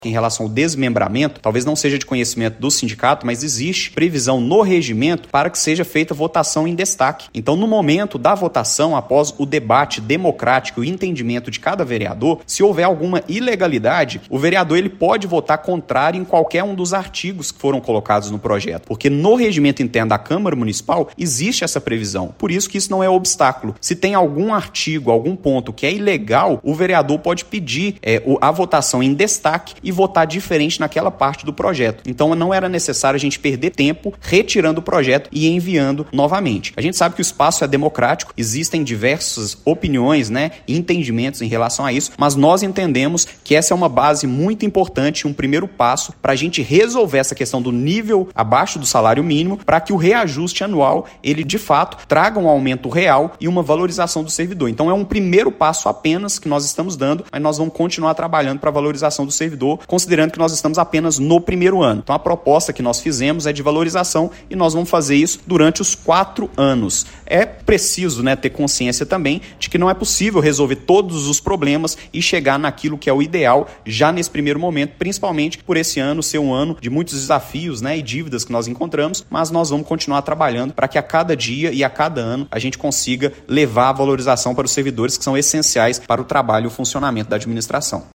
Em relação ao desmembramento, talvez não seja de conhecimento do sindicato, mas existe previsão no regimento para que seja feita votação em destaque. Então, no momento da votação, após o debate democrático e o entendimento de cada vereador, se houver alguma ilegalidade, o vereador ele pode votar contrário em qualquer um dos artigos que foram colocados no projeto, porque no regimento interno da Câmara Municipal existe essa previsão. Por isso que isso não é obstáculo. Se tem algum artigo, algum ponto que é ilegal, o vereador pode pedir a votação em destaque e votar diferente naquela parte do projeto. Então não era necessário a gente perder tempo retirando o projeto e enviando novamente. A gente sabe que o espaço é democrático, existem diversas opiniões, e entendimentos em relação a isso, mas nós entendemos que essa é uma base muito importante, um primeiro passo para a gente resolver essa questão do nível abaixo do salário mínimo, para que o reajuste anual, ele de fato traga um aumento real e uma valorização do servidor. Então é um primeiro passo apenas que nós estamos dando, mas nós vamos continuar trabalhando para a valorização do servidor, considerando que nós estamos apenas no primeiro ano. Então a proposta que nós fizemos é de valorização e nós vamos fazer isso durante os 4 anos. É preciso ter consciência também de que não é possível resolver todos os problemas e chegar naquilo que é o ideal já nesse primeiro momento, principalmente por esse ano ser um ano de muitos desafios e dívidas que nós encontramos, mas nós vamos continuar trabalhando para que a cada dia e a cada ano a gente consiga levar a valorização para os servidores que são essenciais para o trabalho e o funcionamento da administração.